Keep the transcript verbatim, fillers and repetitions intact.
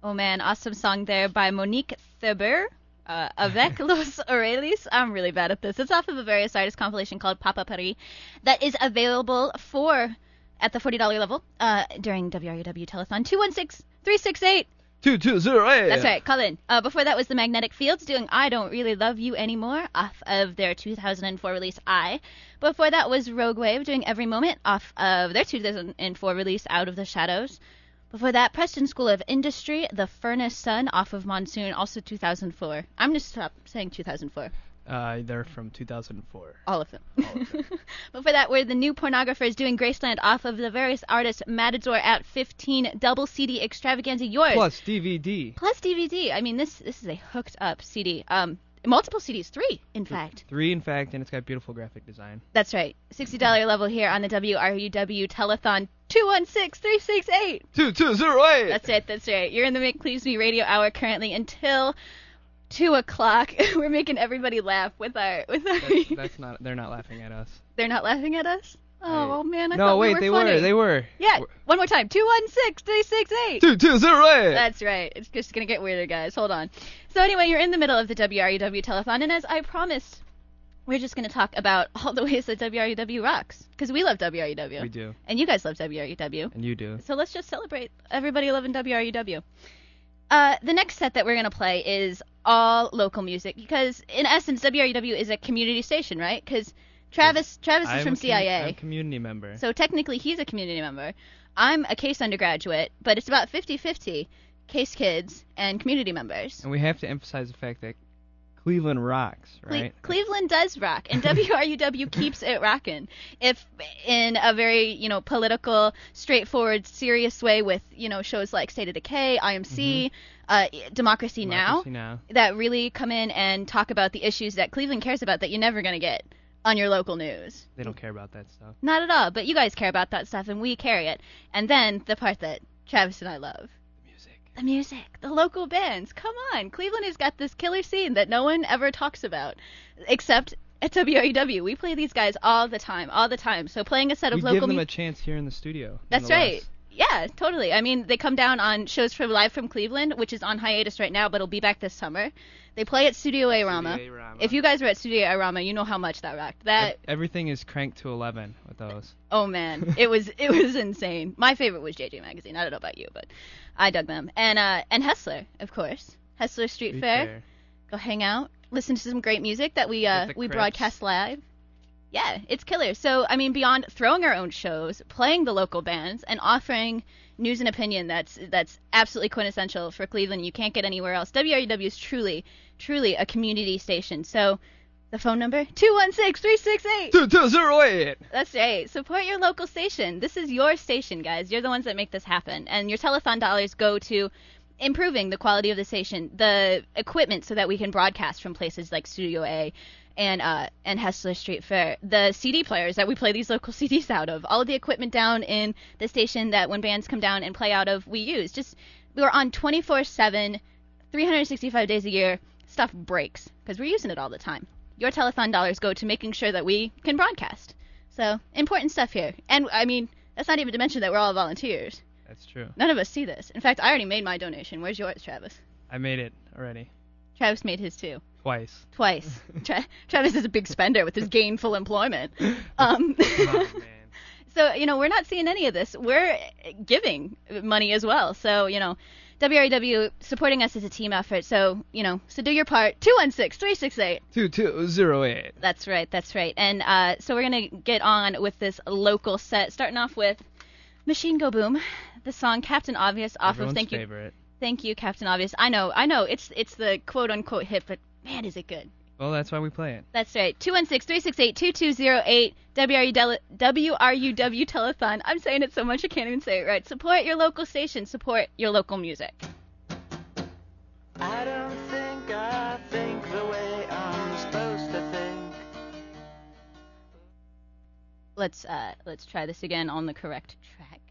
Oh man, awesome song there by Monique Thurber. Uh, avec los Aurelis. I'm really bad at this. It's off of a various artist compilation called Papa Paris that is available for at the forty dollars level uh, during W R U W Telethon. two one six, three six eight two two zero eight. That's right, call in. Uh, before that was the Magnetic Fields doing I Don't Really Love You Anymore off of their two thousand four release I. Before that was Rogue Wave doing Every Moment off of their two thousand four release Out of the Shadows. Before that, Preston School of Industry, The Furnace Sun off of Monsoon, also two thousand four. I'm going to stop saying two thousand four. Uh, they're from two thousand four. All of them. All of them. Before that, were the New Pornographers doing Graceland off of the various artists Matador at fifteen, Double C D Extravaganza, yours. Plus D V D. Plus D V D. I mean, this this is a hooked up C D. Um, multiple C Ds, three, in fact. Three, in fact, and it's got beautiful graphic design. That's right. sixty dollars level here on the W R U W Telethon. two one six, three six eight two two zero eight That's right, that's right. You're in the Make Please Me radio hour currently until two o'clock. We're making everybody laugh with our... with our. That's, that's not... They're not laughing at us. They're not laughing at us? Oh, I, man, I no, thought wait, we were they funny. were. They were. Yeah, one more time. two one six, three six eight two two zero eight That's right. It's just going to get weirder, guys. Hold on. So anyway, you're in the middle of the W R U W Telethon, and as I promised, we're just going to talk about all the ways that W R U W rocks. Because we love W R U W. We do. And you guys love W R U W. And you do. So let's just celebrate everybody loving W R U W. Uh, the next set that we're going to play is all local music. Because, in essence, W R U W is a community station, right? Because Travis Travis is I'm from a C I A. Com- I'm a community member. So technically he's a community member. I'm a Case undergraduate, but it's about fifty-fifty Case kids and community members. And we have to emphasize the fact that Cleveland rocks, Cle- right? Cleveland does rock, and W R U W keeps it rocking. If in a very, you know, political, straightforward, serious way with, you know, shows like State of Decay, I M C, mm-hmm. uh, Democracy, Democracy Now, Now, that really come in and talk about the issues that Cleveland cares about that you're never going to get on your local news. They don't care about that stuff. Not at all, but you guys care about that stuff, and we carry it. And then the part that Travis and I love. The music, the local bands. Come on. Cleveland has got this killer scene that no one ever talks about, except at W R U W. We play these guys all the time, all the time. So playing a set of we local give them mu- a chance here in the studio. That's right. Yeah, totally. I mean, they come down on shows from Live from Cleveland, which is on hiatus right now, but it'll be back this summer. They play at Studio A Rama. Studio A-Rama. If you guys were at Studio A Rama, you know how much that rocked. That everything is cranked to eleven with those. Oh man, it was it was insane. My favorite was J J Magazine. I don't know about you, but I dug them. And uh and Hessler, of course. Hessler Street, Street Fair. Fair. Go hang out, listen to some great music that we uh we Crips. broadcast live. Yeah, it's killer. So, I mean, beyond throwing our own shows, playing the local bands, and offering news and opinion that's that's absolutely quintessential for Cleveland, you can't get anywhere else. W R U W is truly, truly a community station. So, the phone number, two one six, three six eight two two zero eight That's right. Support your local station. This is your station, guys. You're the ones that make this happen. And your telethon dollars go to improving the quality of the station, the equipment so that we can broadcast from places like Studio A and uh, and Hessler Street Fair, the C D players that we play these local C Ds out of, all of the equipment down in the station that when bands come down and play out of, we use. Just we're on twenty-four seven, three hundred sixty-five days a year. Stuff breaks because we're using it all the time. Your telethon dollars go to making sure that we can broadcast. So important stuff here. And I mean, that's not even to mention that we're all volunteers. That's true. None of us see this. In fact, I already made my donation. Where's yours, Travis? I made it already. Travis made his too. Twice. Twice. Tra- Travis is a big spender with his gainful employment. Um, Oh, man. So, you know, we're not seeing any of this. We're giving money as well. So, you know, W R U W supporting us is a team effort. So, you know, so do your part. two one six, three six eight two two zero eight That's right. That's right. And uh, so we're going to get on with this local set, starting off with Machine Go Boom, the song Captain Obvious off Everyone's of Thank favorite. You. Thank you, Captain Obvious. I know, I know. It's it's the quote-unquote hit, but man, is it good. Well, that's why we play it. That's right. two one six, three six eight, two two zero eight W R U W Telethon. I'm saying it so much I can't even say it right. Support your local station. Support your local music. I don't think I think the way I'm supposed to think. Let's uh let's try this again on the correct track.